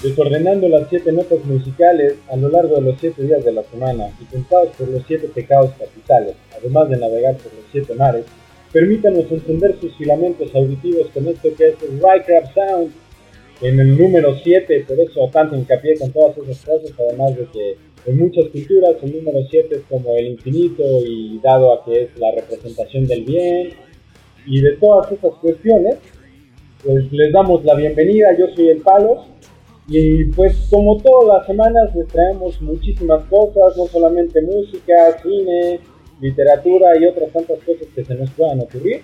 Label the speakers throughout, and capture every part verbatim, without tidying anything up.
Speaker 1: desordenando las siete notas musicales a lo largo de los siete días de la semana y tentados por los siete pecados capitales, además de navegar por los siete mares, permítanos encender sus filamentos auditivos con esto que es el Rycraft Sound en el número siete, por eso tanto hincapié con todas esas cosas, además de que en muchas culturas el número siete es como el infinito y dado a que es la representación del bien y de todas esas cuestiones, pues les damos la bienvenida. Yo soy el Palos y pues como todas las semanas les traemos muchísimas cosas, no solamente música, cine, literatura y otras tantas cosas que se nos puedan ocurrir.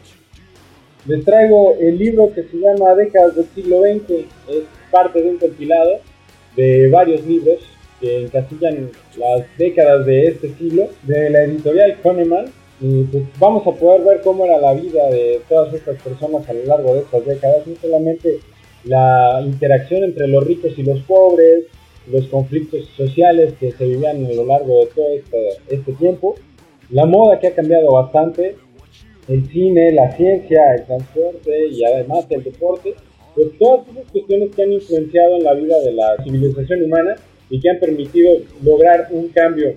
Speaker 1: Les traigo el libro que se llama Décadas del siglo veinte, es parte de un compilado de varios libros que encasillan las décadas de este siglo, de la editorial Kahneman. Y pues vamos a poder ver cómo era la vida de todas estas personas a lo largo de estas décadas, no solamente la interacción entre los ricos y los pobres, los conflictos sociales que se vivían a lo largo de todo este, este tiempo, la moda que ha cambiado bastante, el cine, la ciencia, el transporte y además el deporte, pues todas esas cuestiones que han influenciado en la vida de la civilización humana y que han permitido lograr un cambio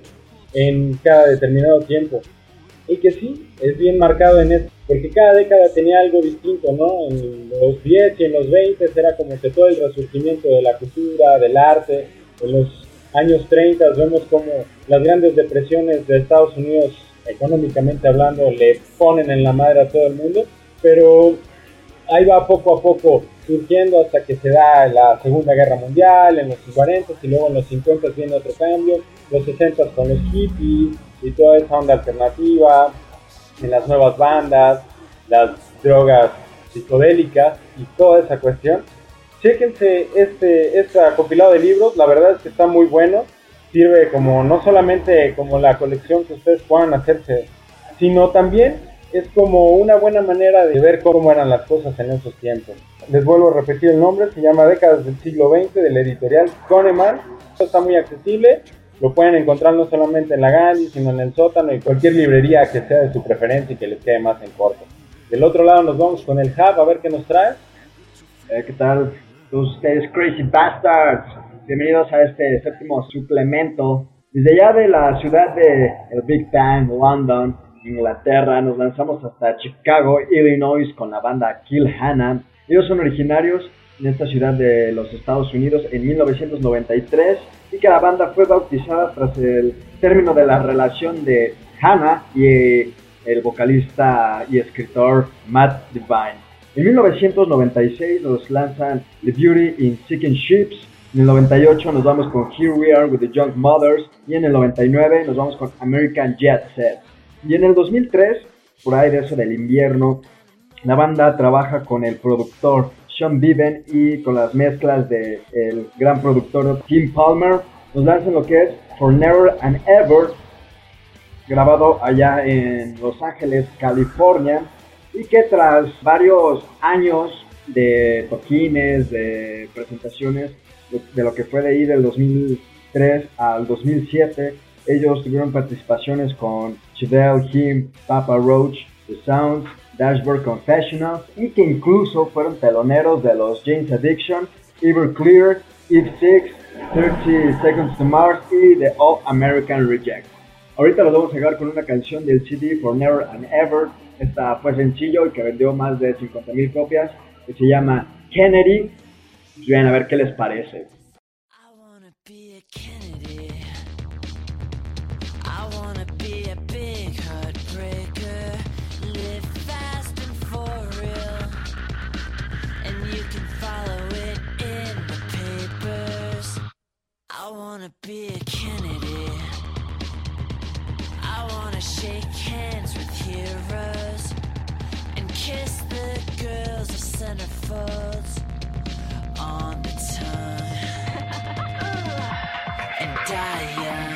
Speaker 1: en cada determinado tiempo. Y que sí, es bien marcado en esto, porque cada década tenía algo distinto, ¿no? En los diez y en los veinte era como que todo el resurgimiento de la cultura, del arte. En los años treinta vemos como las grandes depresiones de Estados Unidos, económicamente hablando, le ponen en la madre a todo el mundo, pero ahí va poco a poco surgiendo hasta que se da la Segunda Guerra Mundial, en los cuarenta y luego en los cincuenta viene otro cambio, los sesenta con los hippies y toda esa onda alternativa, en las nuevas bandas, las drogas psicodélicas y toda esa cuestión. Chéquense este, este compilado de libros, la verdad es que está muy bueno, sirve como no solamente como la colección que ustedes puedan hacerse, sino también es como una buena manera de ver cómo eran las cosas en esos tiempos. Les vuelvo a repetir el nombre, se llama Décadas del siglo veinte de la editorial Kahneman. Está muy accesible, lo pueden encontrar no solamente en la Gandhi, sino en el sótano y cualquier librería que sea de su preferencia y que les quede más en corto. Del otro lado nos vamos con el Hub a ver qué nos trae.
Speaker 2: Eh, ¿Qué tal? Todos ustedes Crazy Bastards, bienvenidos a este séptimo suplemento. Desde allá de la ciudad de el Big Bang, London, Inglaterra, nos lanzamos hasta Chicago, Illinois con la banda Kill Hannah. Ellos son originarios en esta ciudad de los Estados Unidos en mil novecientos noventa y tres y que la banda fue bautizada tras el término de la relación de Hannah y el vocalista y escritor Matt Devine. En mil novecientos noventa y seis nos lanzan The Beauty in Sinking Ships. En el noventa y ocho nos vamos con Here We Are with the Young Mothers y en el noventa y nueve nos vamos con American Jet Set. Y en el dos mil tres, por ahí de eso del invierno, la banda trabaja con el productor Sean Beaven y con las mezclas del gran productor Tim Palmer. Nos lanzan lo que es For Never and Ever, grabado allá en Los Ángeles, California, y que tras varios años de toquines, de presentaciones, de lo que fue de ahí del dos mil tres al dos mil siete, ellos tuvieron participaciones con Chevelle, Him, Papa Roach, The Sounds, Dashboard Confessionals y que incluso fueron teloneros de los Jane's Addiction, Everclear, Eve Six, thirty Seconds to Mars y The All American Reject. Ahorita los vamos a llegar con una canción del C D For Never and Ever. Esta fue sencillo y que vendió más de cincuenta mil copias, que se llama Kennedy. Vayan a ver qué les parece.
Speaker 3: I wanna be a Kennedy. I wanna shake hands with heroes and kiss the girls of centerfolds on the tongue and die young.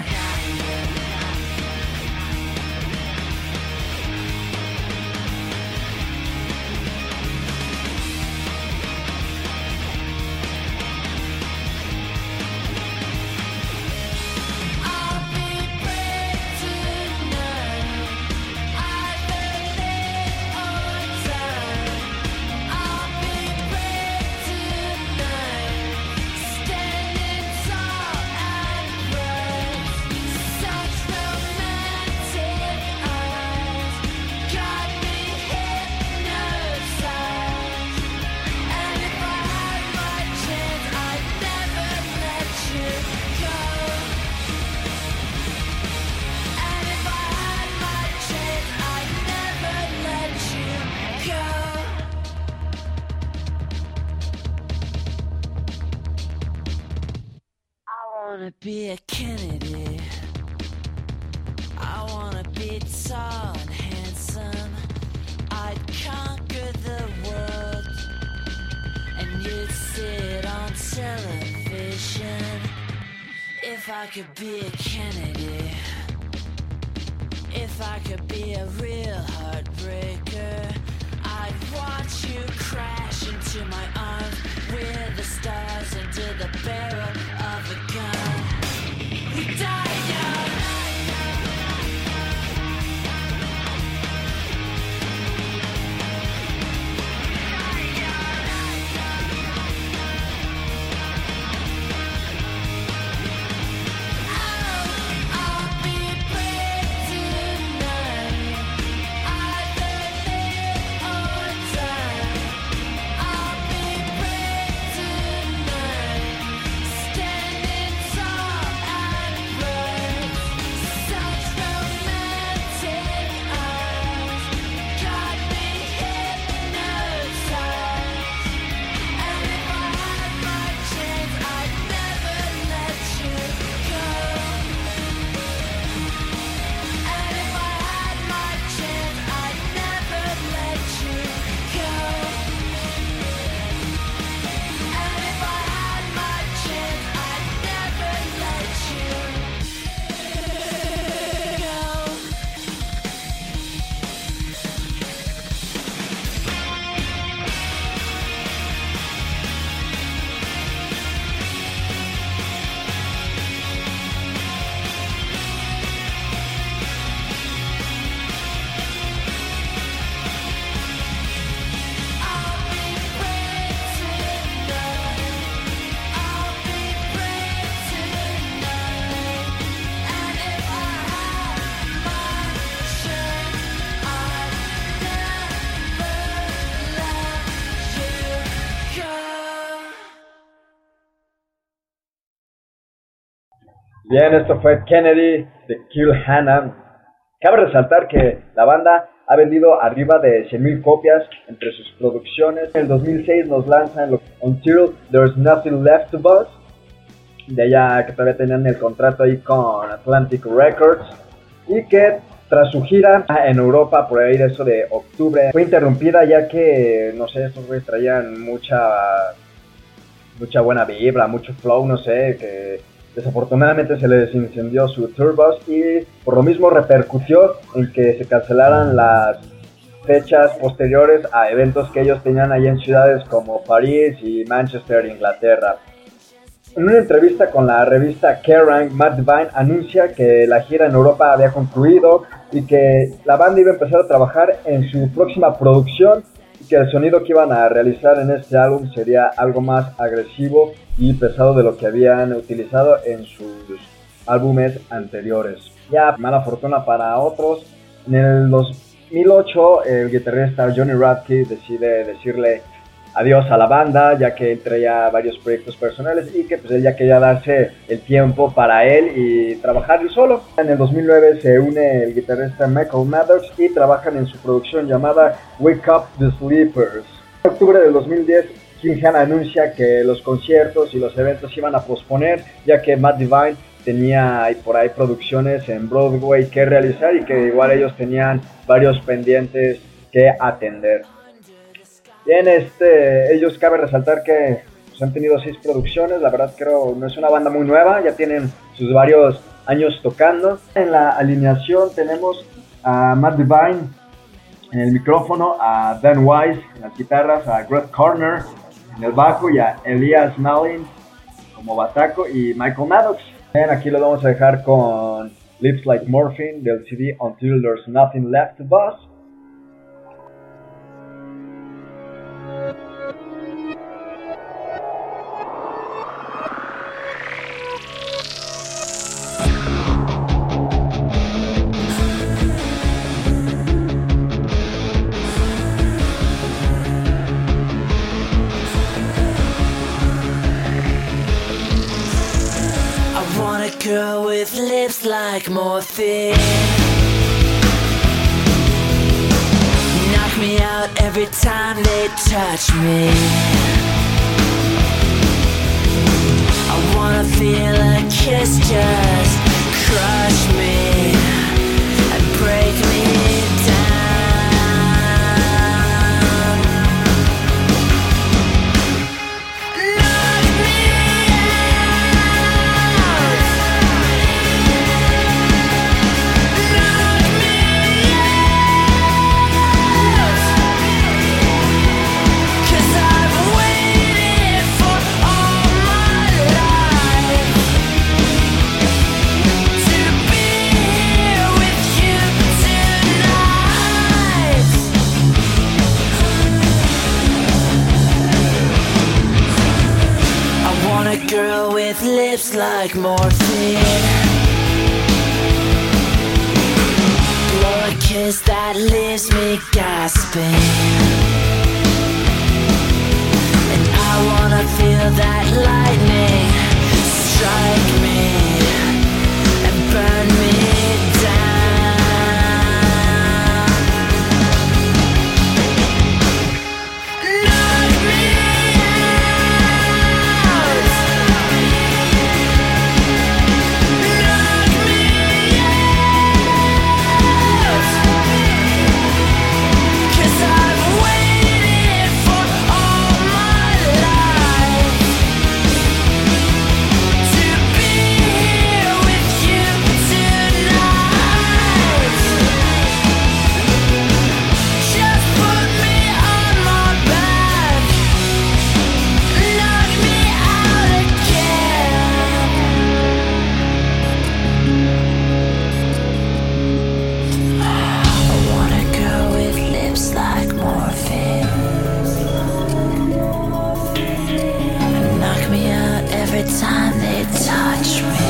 Speaker 3: Brave wanna be a Kennedy. I wanna be tall and handsome. I'd conquer the world, and you'd see it on television. If I could be a Kennedy, if I could be a real heartbreaker, I'd watch you crash into my arms with the stars into the barrel of a gun. We die young.
Speaker 2: Bien, esto fue Kennedy de Kill Hannah. Cabe resaltar que la banda ha vendido arriba de cien mil copias entre sus producciones. En el dos mil seis nos lanzan Until There's Nothing Left of Us, de allá que todavía tenían el contrato ahí con Atlantic Records, y que tras su gira en Europa, por ahí de eso de octubre, fue interrumpida ya que, no sé, estos güeyes traían mucha, mucha buena vibra, mucho flow, no sé, que desafortunadamente se les incendió su tour bus y por lo mismo repercutió en que se cancelaran las fechas posteriores a eventos que ellos tenían allá en ciudades como París y Manchester, Inglaterra. En una entrevista con la revista Kerrang, Matt Devine anuncia que la gira en Europa había concluido y que la banda iba a empezar a trabajar en su próxima producción y que el sonido que iban a realizar en este álbum sería algo más agresivo y pesado de lo que habían utilizado en sus álbumes anteriores. Ya mala fortuna para otros, en el dos mil ocho el guitarrista Johnny Radke decide decirle adiós a la banda, ya que él traía varios proyectos personales y que pues él ya quería darse el tiempo para él y trabajar él solo. En el dos mil nueve se une el guitarrista Michael Maddox y trabajan en su producción llamada Wake Up the Sleepers. En octubre del dos mil diez Kill Hannah anuncia que los conciertos y los eventos iban a posponer, ya que Matt Devine tenía por ahí producciones en Broadway que realizar y que igual ellos tenían varios pendientes que atender. Bien, este, ellos cabe resaltar que pues, han tenido seis producciones, la verdad creo no es una banda muy nueva, ya tienen sus varios años tocando. En la alineación tenemos a Matt Devine en el micrófono, a Dan Wise en las guitarras, a Greg Corner en el bajo y a Elias Malin como bataco y Michael Maddox. Bien, aquí lo vamos a dejar con Lips Like Morphine del C D Until There's Nothing Left of Us.
Speaker 3: Girl with lips like morphine, knock me out every time they touch me. I wanna feel a kiss just crush me and break me down. Knock me out. Knock me out. 'Cause I've waited for all my life to be here with you tonight. I want a girl with lips like morphine. Blow a kiss that leaves me gasping. And I wanna feel that lightning strike me and burn me down. Knock me out. Knock me out. 'Cause I've waited for all my life to be here with you tonight. Just put me on my back, knock me out again. I want a girl with lips like morphine. And knock me out every time they touch me.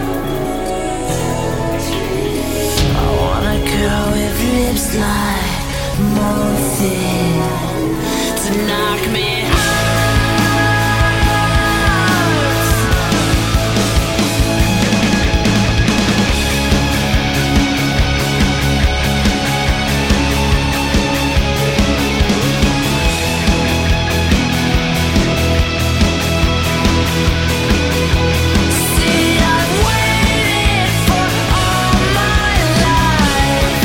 Speaker 3: I want a girl with lips like morphine to knock me out. See, I've waited for all my life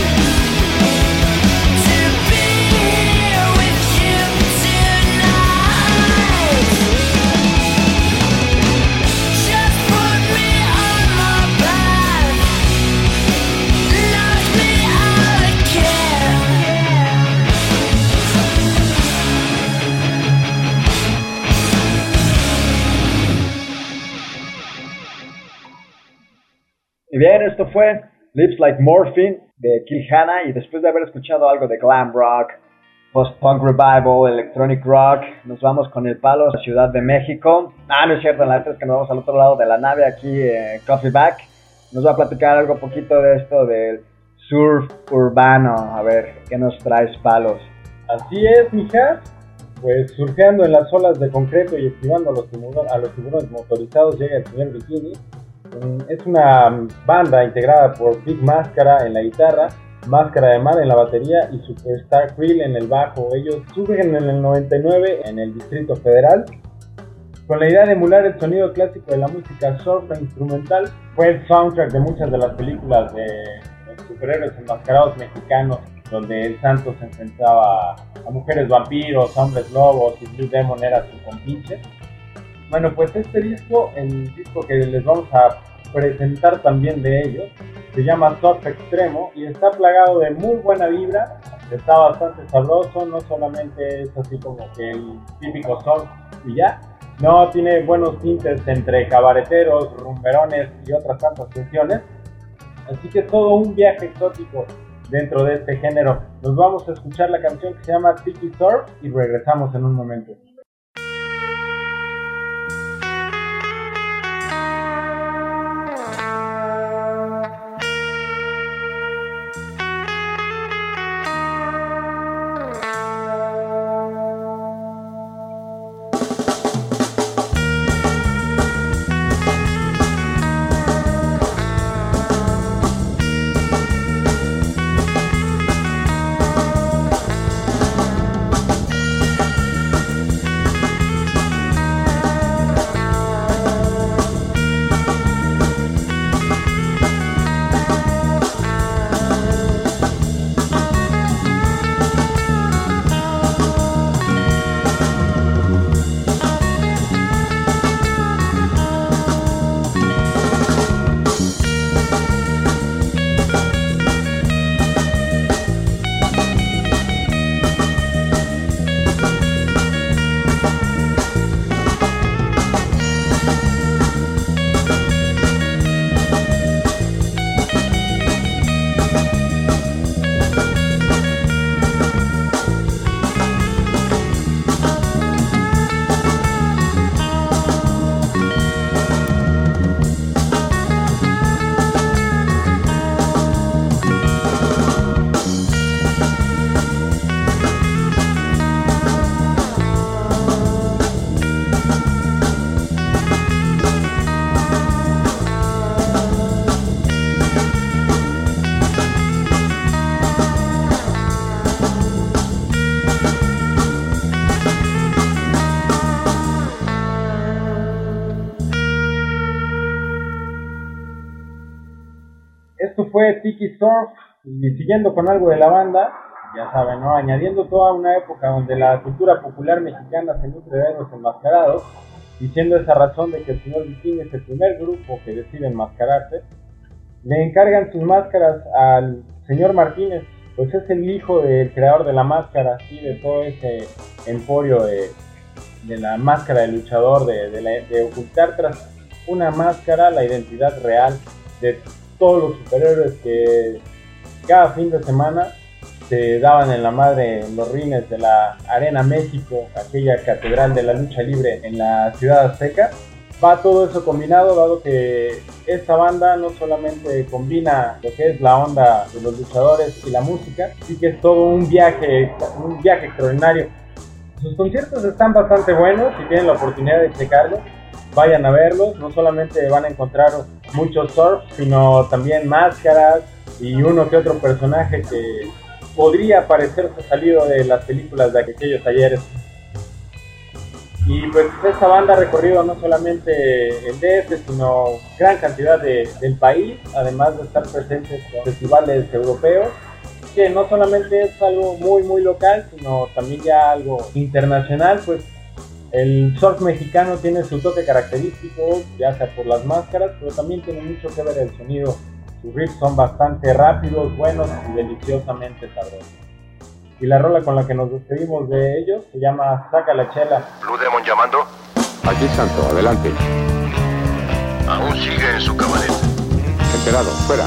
Speaker 3: to be here with you tonight. Just put me on my back, knock me out again.
Speaker 2: Y bien, esto fue Lips Like Morphine de Kill Hannah, y después de haber escuchado algo de glam rock, post-punk revival, electronic rock, nos vamos con el palo a la Ciudad de México. Ah, no es cierto, la neta es que nos vamos al otro lado de la nave, aquí eh, Coffee Back. Nos va a platicar algo poquito de esto del surf urbano. A ver, ¿qué nos traes, palos?
Speaker 1: Así es, mija. Pues surfeando en las olas de concreto y esquivando a los, tiburones, a los tiburones motorizados llega el señor Bikini. Mm, Es una banda integrada por Big Máscara en la guitarra, Máscara de Mar en la batería y Superstar Krill en el bajo. Ellos surgen en el noventa y nueve en el Distrito Federal con la idea de emular el sonido clásico de la música surf e instrumental. Fue el soundtrack de muchas de las películas de los superhéroes enmascarados mexicanos, donde el Santo se enfrentaba a mujeres vampiros, hombres lobos y Blue Demon era su compinche. Bueno, pues este disco, el disco que les vamos a presentar también de ellos, se llama Surf Extremo y está plagado de muy buena vibra, está bastante sabroso, no solamente es así como que el típico surf y ya, no, tiene buenos tintes entre cabareteros, rumberones y otras tantas cuestiones, así que todo un viaje exótico dentro de este género. Nos vamos a escuchar la canción que se llama Tiki Surf y regresamos en un momento. Esto fue Tiki Surf, y siguiendo con algo de la banda, ya saben, ¿no? Añadiendo toda una época donde la cultura popular mexicana se nutre de héroes enmascarados, y siendo esa razón de que el señor Bikini es el primer grupo que decide enmascararse, le encargan sus máscaras al señor Martínez, pues es el hijo del creador de la máscara, y de todo ese emporio de, de la máscara de luchador, de, de, la, de ocultar tras una máscara la identidad real de todos los superhéroes que cada fin de semana se daban en la madre en los rines de la Arena México, aquella catedral de la lucha libre en la Ciudad Azteca. Va todo eso combinado, dado que esta banda no solamente combina lo que es la onda de los luchadores y la música, sí que es todo un viaje, un viaje extraordinario. Sus conciertos están bastante buenos, si tienen la oportunidad de checarlos, vayan a verlos. No solamente van a encontrar muchos surf, sino también máscaras y uno que otro personaje que podría parecerse salido de las películas de aquellos ayeres. Y pues esta banda ha recorrido no solamente el D F, sino gran cantidad de, del país, además de estar presentes en festivales europeos, que no solamente es algo muy muy local, sino también ya algo internacional. Pues el surf mexicano tiene su toque característico, ya sea por las máscaras, pero también tiene mucho que ver el sonido. Sus riffs son bastante rápidos, buenos y deliciosamente sabrosos. Y la rola con la que nos despedimos de ellos se llama Saca la Chela.
Speaker 4: Blue Demon llamando.
Speaker 5: Aquí Santo, adelante.
Speaker 4: Aún sigue en su cabaret.
Speaker 5: Enterado, fuera.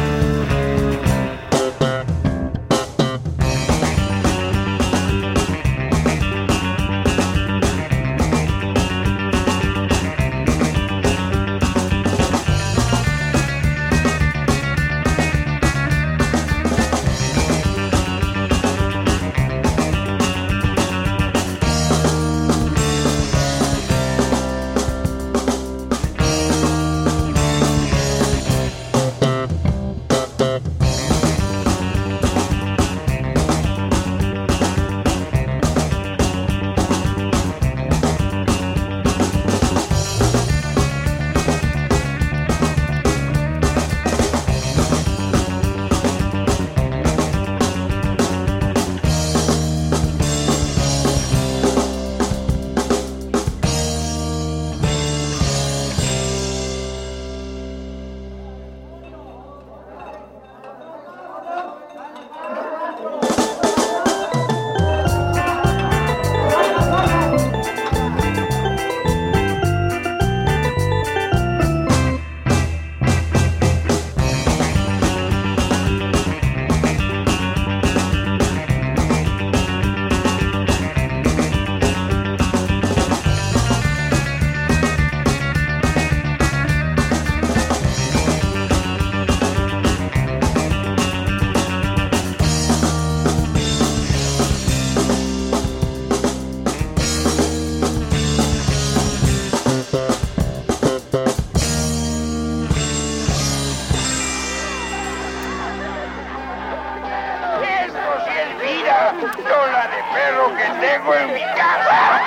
Speaker 4: Cola de perro que tengo en mi casa.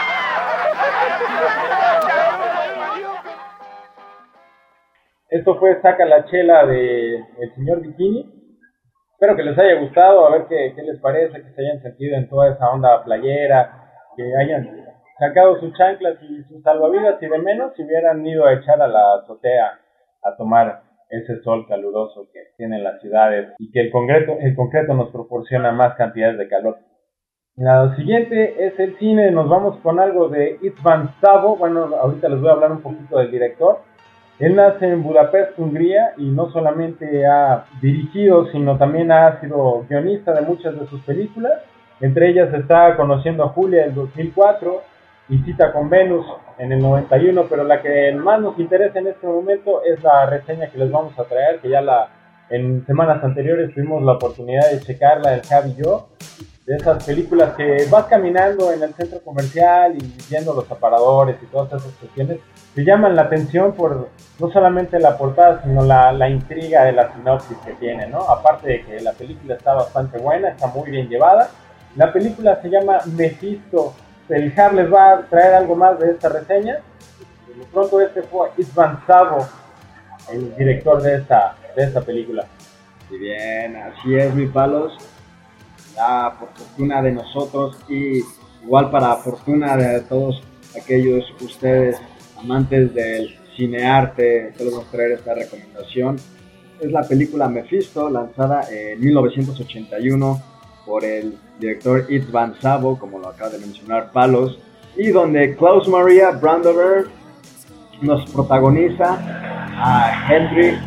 Speaker 1: Esto fue Saca la Chela de el señor Bikini. Espero que les haya gustado, a ver qué, qué les parece, que se hayan sentido en toda esa onda playera, que hayan sacado sus chanclas y sus salvavidas, y de menos si hubieran ido a echar a la azotea a tomar ese sol caluroso que tienen las ciudades y que el concreto, el concreto nos proporciona más cantidades de calor. Lo siguiente es el cine. Nos vamos con algo de István Szabó. Bueno, ahorita les voy a hablar un poquito del director. Él nace en Budapest, Hungría, y no solamente ha dirigido, sino también ha sido guionista de muchas de sus películas. Entre ellas está Conociendo a Julia del dos mil cuatro y Cita con Venus en el noventa y uno, pero la que más nos interesa en este momento es la reseña que les vamos a traer, que ya la en semanas anteriores tuvimos la oportunidad de checarla, el Javi y yo, de esas películas que vas caminando en el centro comercial y viendo los aparadores y todas esas cuestiones, te llaman la atención por no solamente la portada, sino la, la intriga de la sinopsis que tiene, ¿no? Aparte de que la película está bastante buena, está muy bien llevada. La película se llama Mephisto. El Jav les va a traer algo más de esta reseña. Por lo pronto, este fue István Szabó, el director de esta, de esta película.
Speaker 2: Y bien, así es, mi Palos. Ya por fortuna de nosotros y igual para fortuna de todos aquellos ustedes amantes del cinearte, que les vamos a traer esta recomendación. Es la película Mephisto, lanzada en mil novecientos ochenta y uno por el director Yves Van Savo, como lo acaba de mencionar Palos, y donde Klaus Maria Brandauer nos protagoniza a Henry.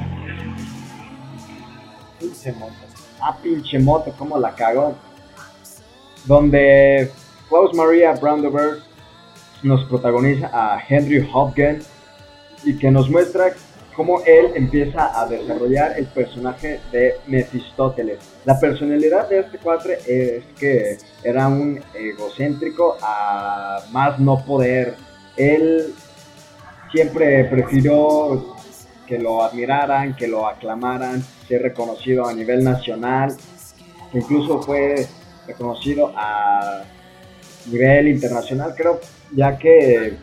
Speaker 1: Pinche moto.
Speaker 2: Ah, pinche moto, cómo la cagó. Donde Klaus Maria Brandauer nos protagoniza a Henry Hopgen y que nos muestra cómo él empieza a desarrollar el personaje de Mefistófeles. La personalidad de este cuatre es que era un egocéntrico a más no poder. Él siempre prefirió que lo admiraran, que lo aclamaran, ser reconocido a nivel nacional, que incluso fue reconocido a nivel internacional, creo, ya que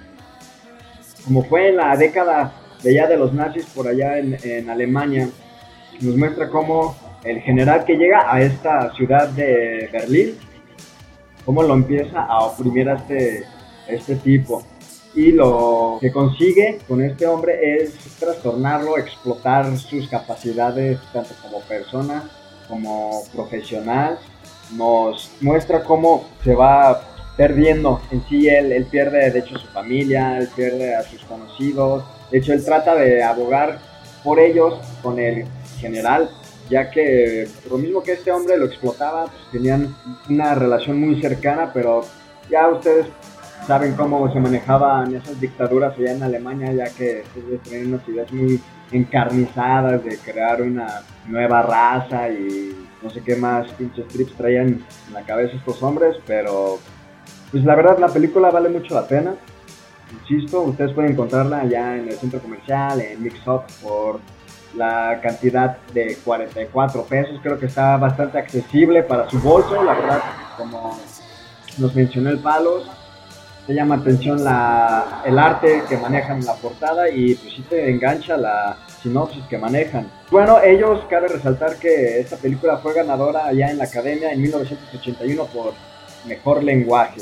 Speaker 2: como fue en la década de ya de los nazis por allá en, en Alemania, nos muestra cómo el general que llega a esta ciudad de Berlín, cómo lo empieza a oprimir a este, a este tipo. Y lo que consigue con este hombre es trastornarlo, explotar sus capacidades tanto como persona como profesional. Nos muestra cómo se va perdiendo en sí. Él, él pierde de hecho su familia, él pierde a sus conocidos. De hecho él trata de abogar por ellos con el general, ya que por lo mismo que este hombre lo explotaba, pues tenían una relación muy cercana, pero ya ustedes saben cómo se manejaban esas dictaduras allá en Alemania, ya que ustedes tenían unas ideas muy encarnizadas de crear una nueva raza y no sé qué más pinches trips traían en la cabeza estos hombres, pero pues la verdad la película vale mucho la pena. Insisto, ustedes pueden encontrarla allá en el centro comercial, en Mix Up, por la cantidad de cuarenta y cuatro pesos. Creo que está bastante accesible para su bolso, la verdad, como nos mencionó el Palos. Te llama atención la, el arte que manejan en la portada y pues sí te engancha la sinopsis que manejan. Bueno, ellos, cabe resaltar que esta película fue ganadora allá en la Academia en mil novecientos ochenta y uno por Mejor Lenguaje.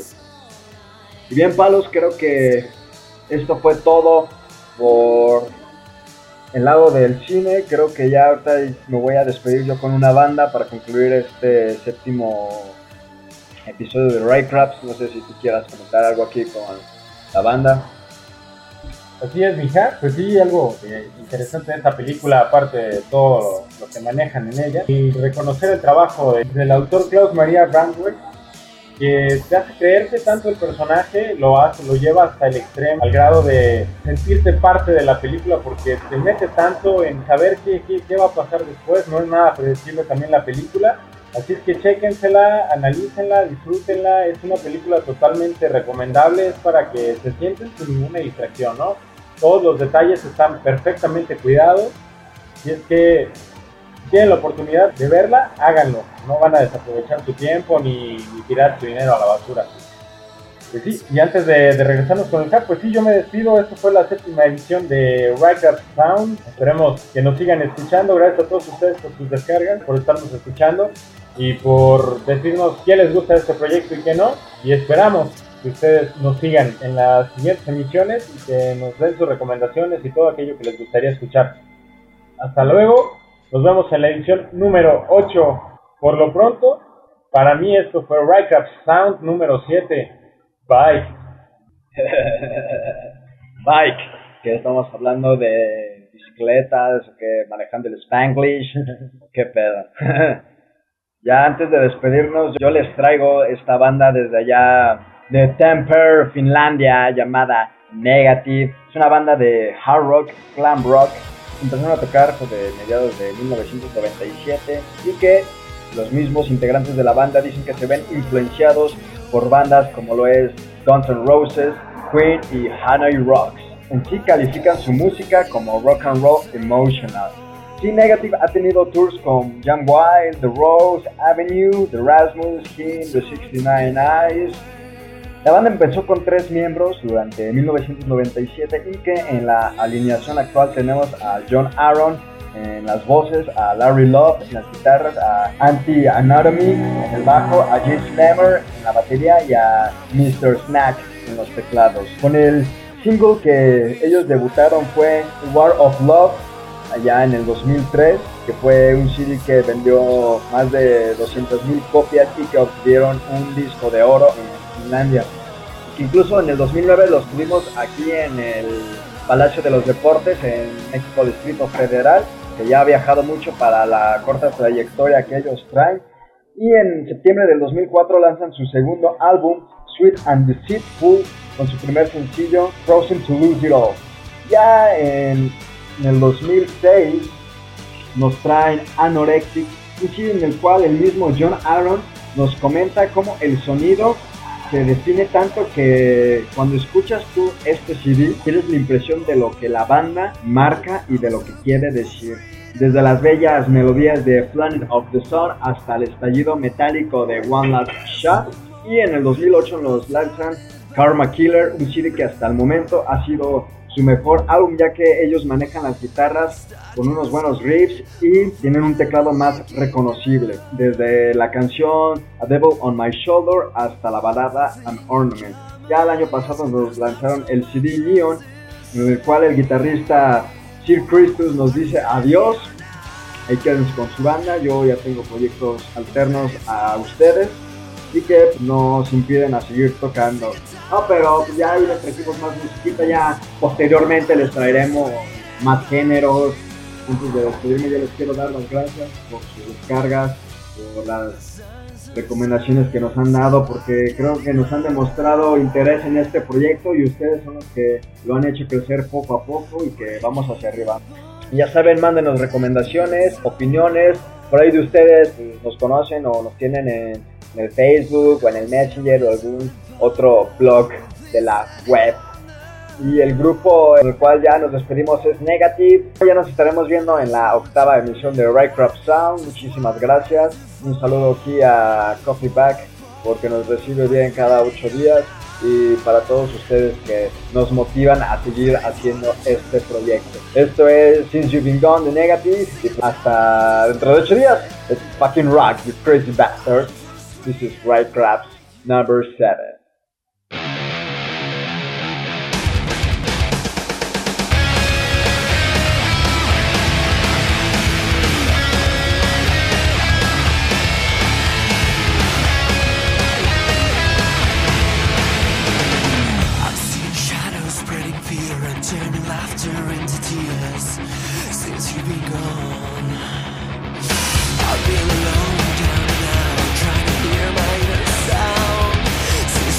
Speaker 2: Y bien, Palos, creo que esto fue todo por el lado del cine. Creo que ya ahorita me voy a despedir yo con una banda para concluir este séptimo episodio de Raycraps. No sé si tú quieras comentar algo aquí con la banda.
Speaker 1: Así es, mija. Pues sí, algo eh, interesante en esta película, aparte de todo lo que manejan en ella, y reconocer el trabajo de, del autor Klaus Maria Brandauer, que te hace creerte tanto el personaje, lo hace, lo lleva hasta el extremo, al grado de sentirte parte de la película, porque te mete tanto en saber qué, qué, qué va a pasar después. No es nada predecible también la película. Así es que chéquensela, analícenla, disfrútenla. Es una película totalmente recomendable, es para que se sienten sin ninguna distracción, ¿no? Todos los detalles están perfectamente cuidados. Y es que si tienen la oportunidad de verla, háganlo. No van a desaprovechar su tiempo ni, ni tirar su dinero a la basura. Pues sí, y antes de, de regresarnos con el hack, pues sí, yo me despido. Esto fue la séptima edición de Raycraps Sound. Esperemos que nos sigan escuchando. Gracias a todos ustedes por sus descargas, por estarnos escuchando y por decirnos qué les gusta de este proyecto y qué no. Y esperamos que ustedes nos sigan en las siguientes emisiones y que nos den sus recomendaciones y todo aquello que les gustaría escuchar. Hasta luego, nos vemos en la edición número ocho. Por lo pronto, para mí esto fue Raycraps Sound número siete. Bye.
Speaker 2: Bike, que estamos hablando de bicicletas, que manejan del Spanglish, qué pedo. Ya antes de despedirnos, yo les traigo esta banda desde allá de Tampere, Finlandia, llamada Negative. Es una banda de hard rock, glam rock. Empezaron a tocar de mediados de mil novecientos noventa y siete y que los mismos integrantes de la banda dicen que se ven influenciados por bandas como lo es Guns N' Roses, Queen y Hanoi Rocks. En sí califican su música como rock and roll emotional. Sí, Negative ha tenido tours con Jan Wild, The Rose Avenue, The Rasmus, King, The sesenta y nueve Eyes. La banda empezó con tres miembros durante mil novecientos noventa y siete y que en la alineación actual tenemos a John Aaron en las voces, a Larry Love en las guitarras, a Anti-Anatomy en el bajo, a Jay Slammer en la batería y a mister Snack en los teclados. Con el single que ellos debutaron fue War of Love, allá en el dos mil tres, que fue un C D que vendió más de doscientas mil copias y que obtuvieron un disco de oro en Finlandia. Incluso en el dos mil nueve los tuvimos aquí en el Palacio de los Deportes en México Distrito Federal, que ya ha viajado mucho para la corta trayectoria que ellos traen. Y en septiembre del dos mil cuatro lanzan su segundo álbum, Sweet and Deceitful, con su primer sencillo, Frozen to Lose It All. Ya en, en el dos mil seis nos traen Anorexic, un C D en el cual el mismo John Aaron nos comenta cómo el sonido se define tanto que cuando escuchas tú este C D tienes la impresión de lo que la banda marca y de lo que quiere decir. Desde las bellas melodías de Planet of the Sun hasta el estallido metálico de One Last Shot. Y en el dos mil ocho nos lanzan Karma Killer, un C D que hasta el momento ha sido su mejor álbum, ya que ellos manejan las guitarras con unos buenos riffs y tienen un teclado más reconocible, desde la canción A Devil on My Shoulder hasta la balada An Ornament. Ya el año pasado nos lanzaron el C D Neon, en el cual el guitarrista Sir Christus nos dice adiós, ahí quédense con su banda, yo ya tengo proyectos alternos a ustedes y que nos impiden a seguir tocando. No, pero ya ahí les trajimos más musiquita, ya posteriormente les traeremos más géneros. Antes de despedirme yo les quiero dar las gracias por sus descargas, por las recomendaciones que nos han dado, porque creo que nos han demostrado interés en este proyecto y ustedes son los que lo han hecho crecer poco a poco y que vamos hacia arriba. Y ya saben, mándenos recomendaciones, opiniones, por ahí de ustedes nos conocen o nos tienen en en el Facebook o en el Messenger o algún otro blog de la web. Y el grupo en el cual ya nos despedimos es Negative. Ya nos estaremos viendo en la octava emisión de Raycraft Sound. Muchísimas gracias. Un saludo aquí a Coffee Back porque nos recibe bien cada ocho días. Y para todos ustedes que nos motivan a seguir haciendo este proyecto. Esto es Since You've Been Gone de Negative. Y hasta dentro de ocho días. Let's fucking rock, you crazy bastards. This is Raycraft number seven.
Speaker 3: I've seen shadows spreading fear and turning laughter into tears. Since you've been gone, I've been alone down and out, trying to hear my inner sound. Since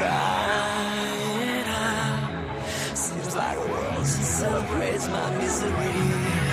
Speaker 3: crying out. Seems like a world celebrates my misery.